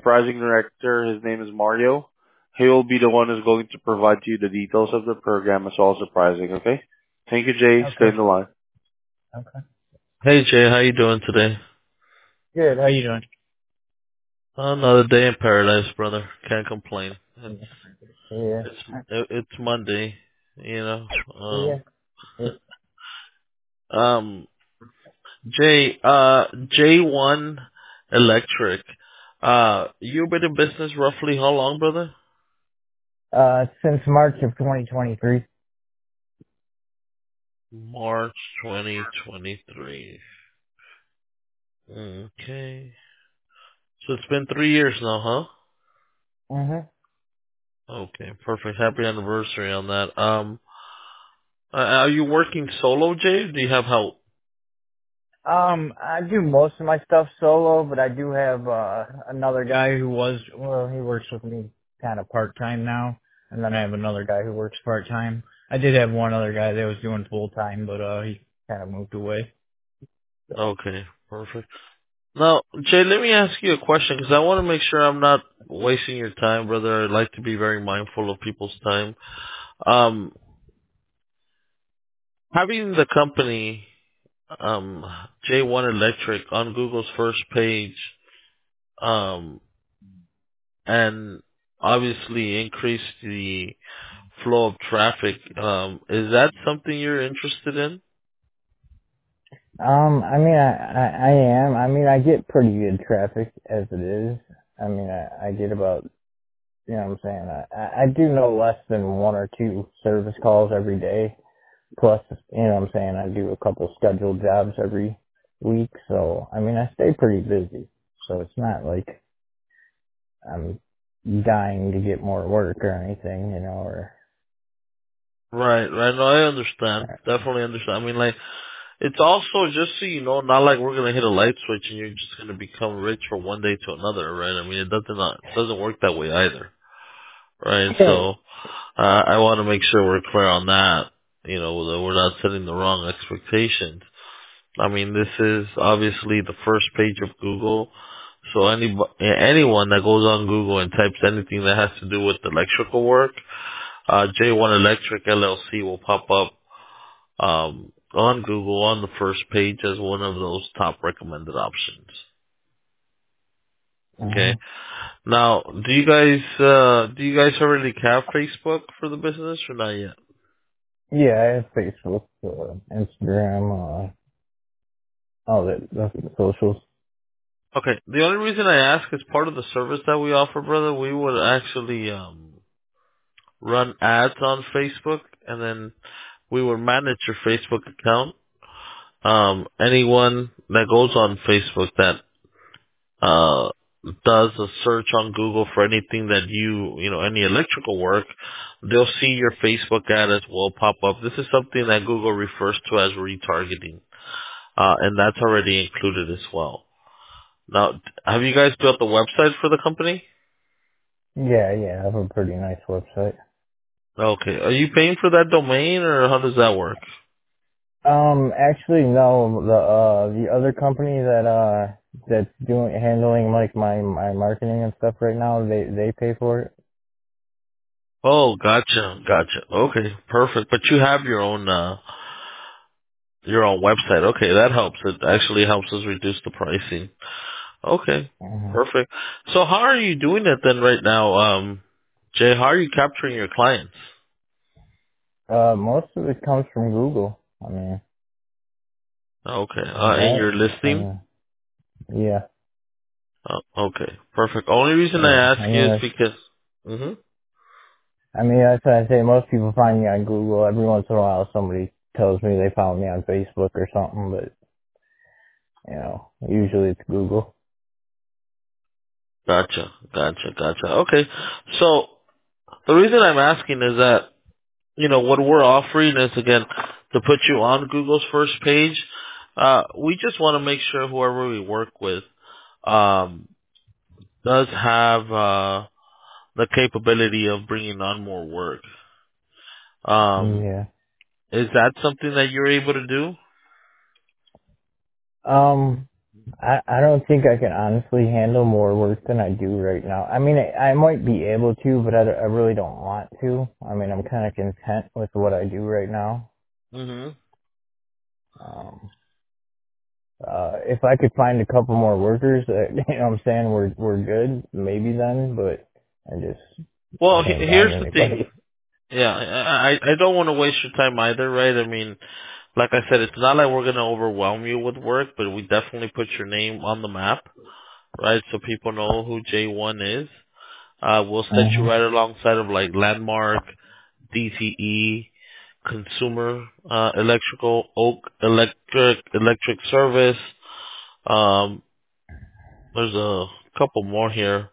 pricing director. His name is Mario. He will be the one who's going to provide you the details of the program as well as the pricing, okay? Thank you, Jay. Stay Okay. in the line. Okay. Hey Jay, how you doing today? Good. How you doing? Another day in paradise, brother. Can't complain. Yeah. It's Monday, you know. Yeah. Yeah. Jay, J1 Electric. You've been in business roughly how long, brother? Since March of 2023. March 2023. Okay. So it's been 3 years now, Mhm. huh? Okay, perfect. Happy anniversary on that. Are you working solo, Jay? Or do you have help? I do most of my stuff solo, but I do have another guy who he works with me kind of part time now, and then I have another guy who works part time. I did have one other guy that was doing full time, but he kind of moved away. Okay, perfect. Now, Jay, let me ask you a question because I want to make sure I'm not wasting your time, brother. I'd like to be very mindful of people's time. Um, Having the company um, J1 Electric on Google's first page, um, and obviously increase the flow of traffic, is that something you're interested in? I mean, I am. I mean, I get pretty good traffic as it is. I mean, I get about, you know what I'm saying? I do no less than one or two service calls every day. Plus, you know what I'm saying? I do a couple scheduled jobs every week. So, I mean, I stay pretty busy. So it's not like I'm dying to get more work or anything, you know, or, Right, right. No, I understand. Definitely understand. I mean, like, it's also, just so you know, not like we're gonna hit a light switch and you're just gonna become rich from one day to another, right? I mean, it doesn't work that way either, right? So, I want to make sure we're clear on that. You know, that we're not setting the wrong expectations. I mean, this is obviously the first page of Google. So anyone that goes on Google and types anything that has to do with electrical work, J1 Electric LLC will pop up on Google on the first page as one of those top recommended options. uh Okay. Now, do you guys already have Facebook for the business or not yet? yeah, I have Facebook, Instagram, all the socials. Okay. The only reason I ask is part of the service that we offer, brother. We would actually run ads on Facebook, and then we would manage your Facebook account. Anyone that goes on Facebook that uh, does a search on Google for anything that any electrical work, they'll see your Facebook ad as well pop up. This is something that Google refers to as retargeting, and that's already included as well. Now, have you guys built a website for the company? Yeah, I have a pretty nice website. Okay. Are you paying for that domain, or how does that work? Actually, no. The other company that's handling like my marketing and stuff right now, they pay for it. Oh, gotcha. Okay, perfect. But you have your own website. Okay, that helps. It actually helps us reduce the pricing. Okay, hmm perfect. So how are you doing it then right now, Jay? How are you capturing your clients? Most of it comes from Google. I mean, Okay, in that your listing. and yeah, Okay, perfect. Only reason yeah. I I ask you mean, is because. Mhm. that's what I say. Most people find me on Google. Every once in a while, somebody tells me they found me on Facebook or something, but usually it's Google. Gotcha. Okay, so the reason I'm asking is that what we're offering is, again, to put you on Google's first page. We just want to make sure whoever we work with um, does have the capability of bringing on more work. Um, Yeah. is that something that you're able to do? I don't think I can honestly handle more work than I do right now. I mean, I might be able to, but I really don't want to. I mean, I'm kind of content with what I do right now. Mhm. Um, if I could find a couple more workers, you know what I'm saying, we're good, maybe then, but I Well, can't here's find the thing. anybody. Yeah, I don't want to waste your time either, right? I mean, like I said, it's not like we're gonna overwhelm you with work, but we definitely put your name on the map, right? So people know who J1 is. We'll set you Uh-huh. right alongside of like Landmark, DTE, Consumer, Electrical, Oak Electric Service. Um, there's a couple more here.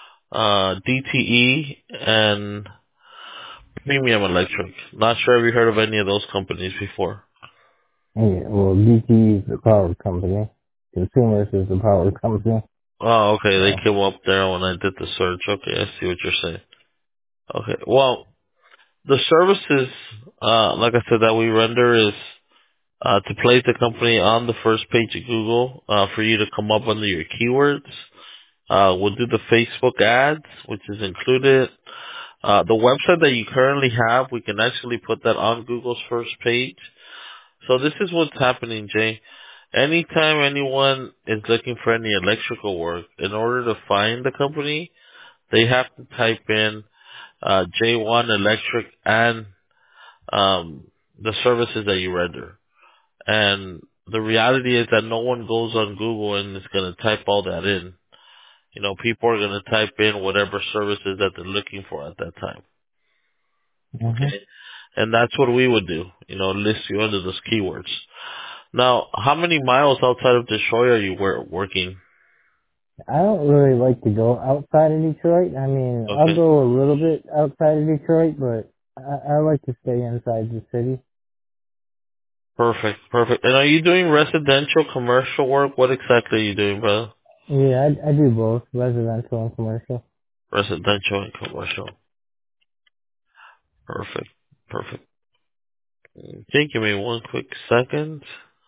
DTE and Premium Electric. Not sure if you heard of any of those companies before. Yeah, well, DT is the power company. Consumers is the power company. Oh, okay. They So, came up there when I did the search. Okay, I see what you're saying. Okay. Well, the services, like I said, that we render is to place the company on the first page of Google, for you to come up under your keywords. We'll do the Facebook ads, which is included. The website that you currently have, we can actually put that on Google's first page. So this is what's happening, Jay. Anytime anyone is looking for any electrical work, in order to find the company, they have to type in J1 Electric and the services that you render. And the reality is that no one goes on Google and is going to type all that in. You know, people are going to type in whatever services that they're looking for at that time. hmm Okay? And that's what we would do, you know, list you under those keywords. Now, how many miles outside of Detroit are you working? I don't really like to go outside of Detroit. I mean, I'll Okay. go a little bit outside of Detroit, but I like to stay inside the city. Perfect. Perfect. And are you doing residential, commercial work? What exactly are you doing, brother? Yeah, I do both, residential and commercial. Residential and commercial. Perfect. Perfect. Okay, give me one quick second.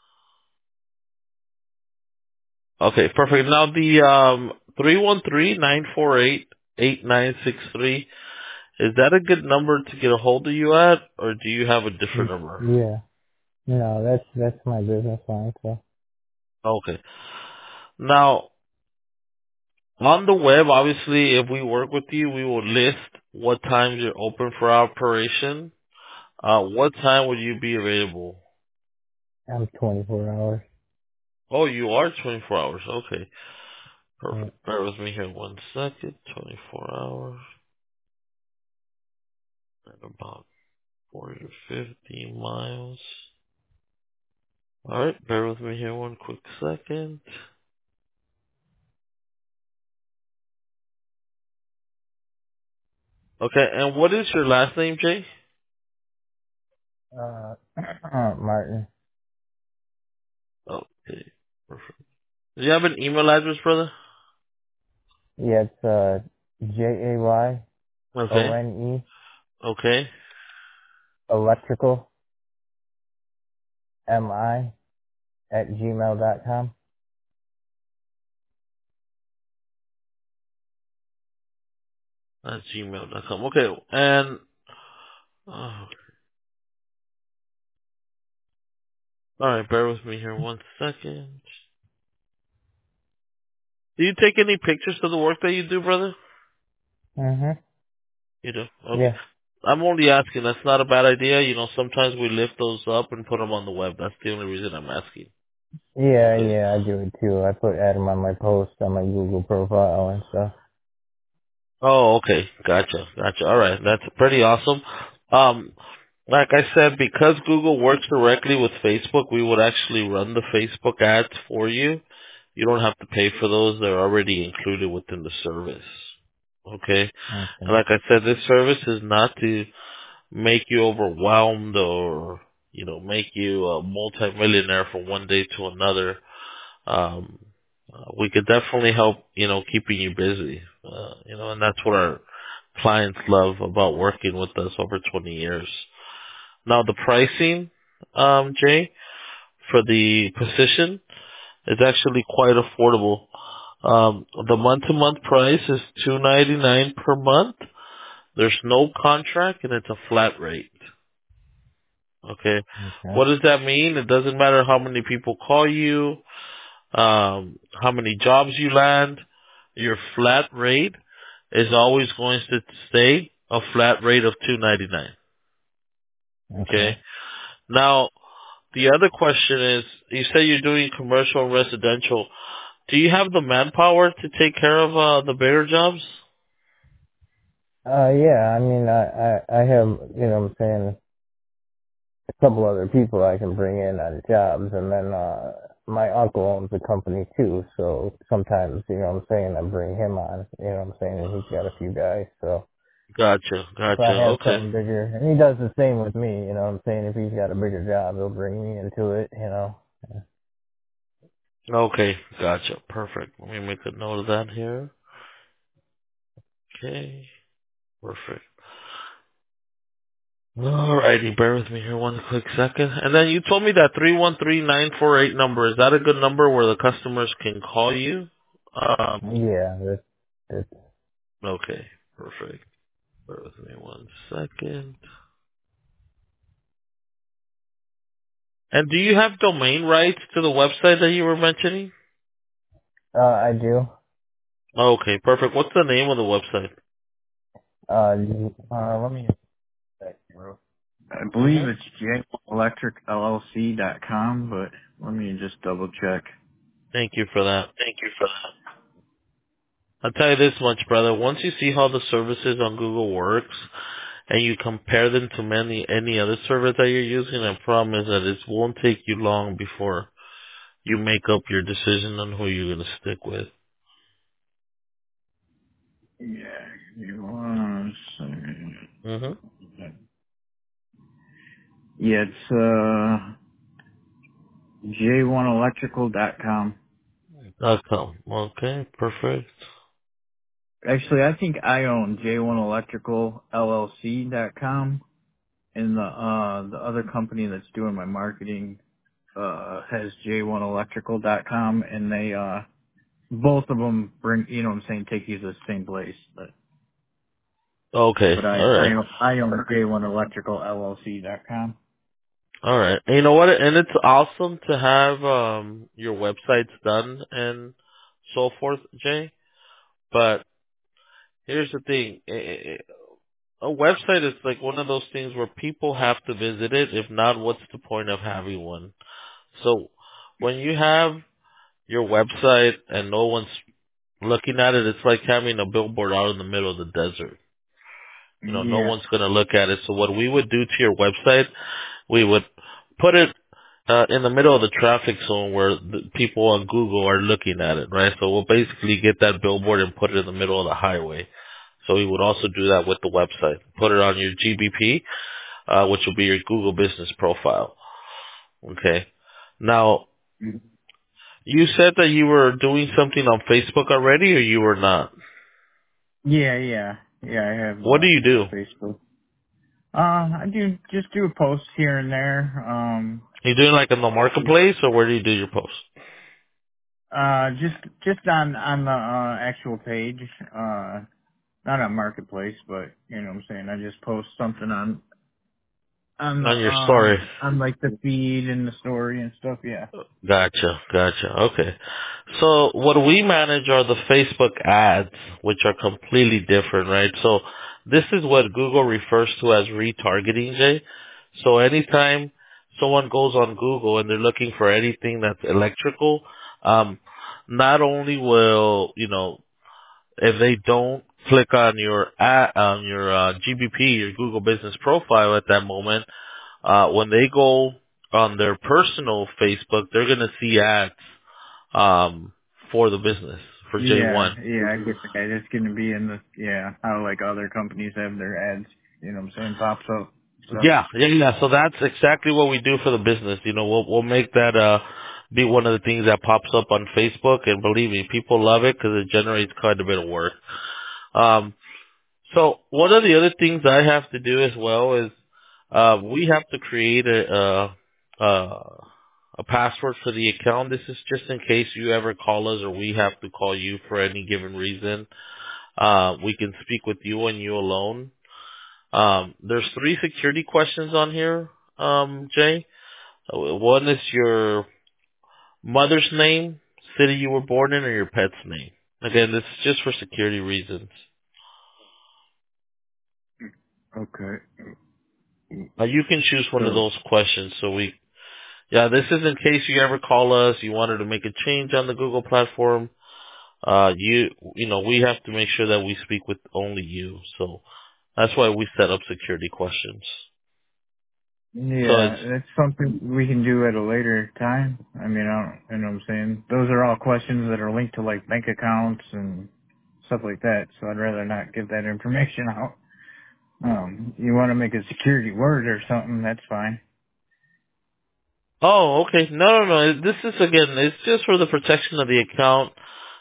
Okay, perfect. Now the 313-948-8963, is that a good number to get a hold of you at, or do you have a different number? Yeah. No, that's my business line, so. Okay. Now, on the web, obviously, if we work with you, we will list what times you're open for operation. What time would you be available? I'm 24 hours. Oh, you are 24 hours. Okay. Yeah. Perfect. Bear with me here one second. 24 hours. At about 40 to 50 miles. Alright, bear with me here one quick second. Okay, and what is your last name, Jay? Uh, Martin. Okay, perfect. Do you have an email address, brother? Yeah, it's, Jayone, Okay, okay. electrical, mi at gmail.com. At gmail.com. Okay, and, alright, bear with me here one second. Do you take any pictures of the work that you do, brother? Mm-hmm. You do? Okay. Yeah. I'm only asking. That's not a bad idea. You know, sometimes we lift those up and put them on the web. That's the only reason I'm asking. Yeah, Okay. I do it too. add them on my post on my Google profile and stuff. Oh, okay. Gotcha. Gotcha. All right. That's pretty awesome. Um, like I said, because Google works directly with Facebook, we would actually run the Facebook ads for you. You don't have to pay for those. They're already included within the service. Okay. And Okay. like I said, this service is not to make you overwhelmed or, you know, make you a multimillionaire from one day to another. Um, we could definitely help, you know, keeping you busy. You know, and that's what our clients love about working with us over 20 years. Now the pricing, Jay, for the position, It's actually quite affordable. The month-to-month price is $299 per month. There's no contract and it's a flat rate. Okay. Okay. What does that mean? It doesn't matter how many people call you, how many jobs you land. Your flat rate is always going to stay a flat rate of $299. Okay. Okay. Now, the other question is, you say you're doing commercial and residential. Do you have the manpower to take care of the bigger jobs? Yeah, I mean, I have, you know what I'm saying, a couple other people I can bring in on jobs, and then, my uncle owns the company too, so sometimes, you know what I'm saying, I bring him on, you know what I'm saying, and he's got a few guys, so Gotcha. if I have Okay. something bigger, and he does the same with me, you know what I'm saying, if he's got a bigger job, he'll bring me into it, you know. Okay. Gotcha. Perfect. Let me make a note of that here. Okay. Perfect. Alrighty, bear with me here one quick second. And then you told me that 313-948 number, is that a good number where the customers can call you? Yeah, that's Okay, perfect. Bear with me one second. And do you have domain rights to the website that you were mentioning? I do. Okay, perfect. What's the name of the website? Let me check, bro. I believe hmm it's jelectricllc.com, but let me just double check. Thank you for that. Thank you for that. I'll tell you this much, brother. Once you see how the services on Google works, and you compare them to any other service that you're using, I promise that it won't take you long before you make up your decision on who you're gonna stick with. Yeah, give me one second. Mm-hmm. Yeah, it's j1electrical.com. .com. Okay, perfect. Actually, I think I own j1electricallc.com, and the other company that's doing my marketing has j1electrical.com, and they both of them bring, you know what I'm saying, take you to the same place. Okay, But all right, I own j1electricallc.com. all right. And you know what? And it's awesome to have your websites done and so forth, Jay. But here's the thing: a website is like one of those things where people have to visit it. If not, what's the point of having one? So when you have your website and no one's looking at it, it's like having a billboard out in the middle of the desert. You know, no Yeah. one's going to look at it. So what we would do to your website, we would put it in the middle of the traffic zone where the people on Google are looking at it, right? So we'll basically get that billboard and put it in the middle of the highway. So we would also do that with the website. Put it on your GBP, which will be your Google Business Profile. Okay. Now, you said that you were doing something on Facebook already, or you were not? Yeah. Yeah, I have What do you do? Facebook. I do posts here and there. You doing like in the marketplace, or where do you do your posts? Just on the actual page. Not on Marketplace, but you know what I'm saying. I just post something on the On your story. on like the feed and the story and stuff. Yeah. Gotcha. Okay. So what we manage are the Facebook ads, which are completely different, right? So this is what Google refers to as retargeting, Jay. So anytime someone goes on Google and they're looking for anything that's electrical, not only will, if they don't click on your GBP, your Google Business Profile at that moment, when they go on their personal Facebook, they're gonna see ads for the business for J1. Yeah, I get that. It's gonna be in the how like other companies have their ads. You know what I'm saying? Pops up. So Yeah. So that's exactly what we do for the business. We'll make that be one of the things that pops up on Facebook, and believe me, people love it because it generates quite a bit of work. So one of the other things I have to do as well is we have to create a password for the account. This is just in case you ever call us or we have to call you for any given reason. We can speak with you and you alone. There's 3 security questions on here, Jay. One is your mother's name, city you were born in, or your pet's name. Again, this is just for security reasons. Okay. You can choose one of those questions. This is in case you ever call us, you wanted to make a change on the Google platform. We have to make sure that we speak with only you. So that's why we set up security questions. Yeah, that's something we can do at a later time. I mean, you know what I'm saying? Those are all questions that are linked to like bank accounts and stuff like that. So I'd rather not give that information out. You want to make a security word or something, that's fine. Oh, okay. No. This is, again, it's just for the protection of the account,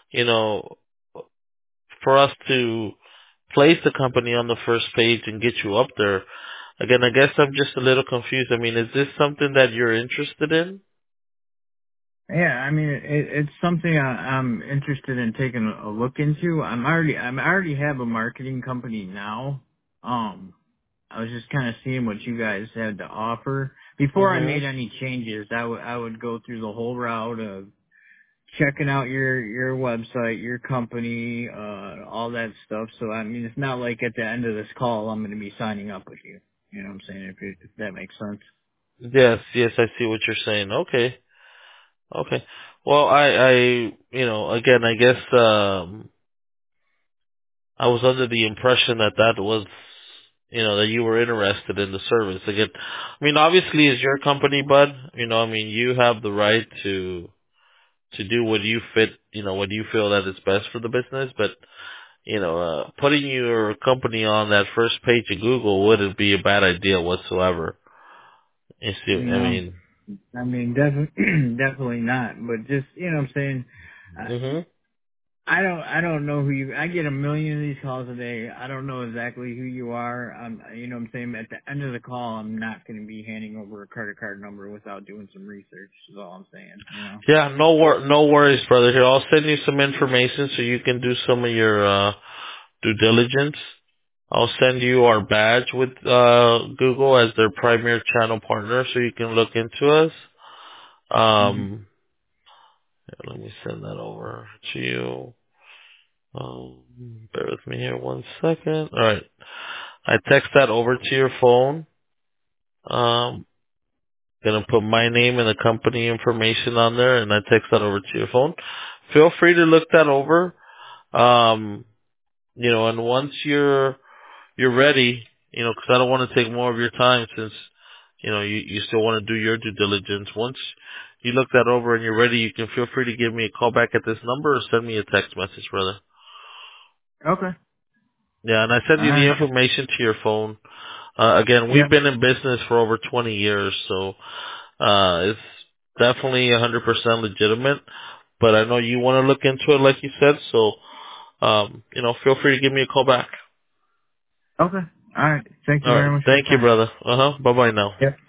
for us to place the company on the first page and get you up there. Again, I guess I'm just a little confused. I mean, is this something that you're interested in? Yeah, I mean, it's something I'm interested in taking a look into. I already have a marketing company now. I was just kind of seeing what you guys had to offer. Before I made any changes, I would go through the whole route of checking out your website, your company, all that stuff. So I mean, it's not like at the end of this call I'm going to be signing up with you. You know what I'm saying? If that makes sense. Yes, I see what you're saying. Okay. Well, again, I guess, I was under the impression that was, that you were interested in the service. Again, I mean, obviously it's your company, bud. You have the right to do what you what you feel that is best for the business. But, putting your company on that first page of Google wouldn't be a bad idea whatsoever. You see, No, I mean, definitely not. But just, you know what I'm saying? I don't know who you, I get a million of these calls a day. I don't know exactly who you are. You know what I'm saying? At the end of the call, I'm not going to be handing over a credit card number without doing some research, is all I'm saying, you know? Yeah, no worries, brother. Here, I'll send you some information so you can do some of your, due diligence. I'll send you our badge with Google as their primary channel partner so you can look into us. Let me send that over to you. Bear with me here 1 second. All right. I text that over to your phone. Gonna put my name and the company information on there, and I text that over to your phone. Feel free to look that over. And once you're ready, because I don't want to take more of your time since, you still want to do your due diligence. Once you look that over and you're ready, you can feel free to give me a call back at this number or send me a text message, brother. Okay. Yeah, and I send All you the right. information to your phone. Again, we've been in business for over 20 years, so it's definitely 100% legitimate. But I know you want to look into it, like you said, so feel free to give me a call back. Okay. All right. Thank you All right. very much for your Thank you, time. brother. Bye-bye now. Yep.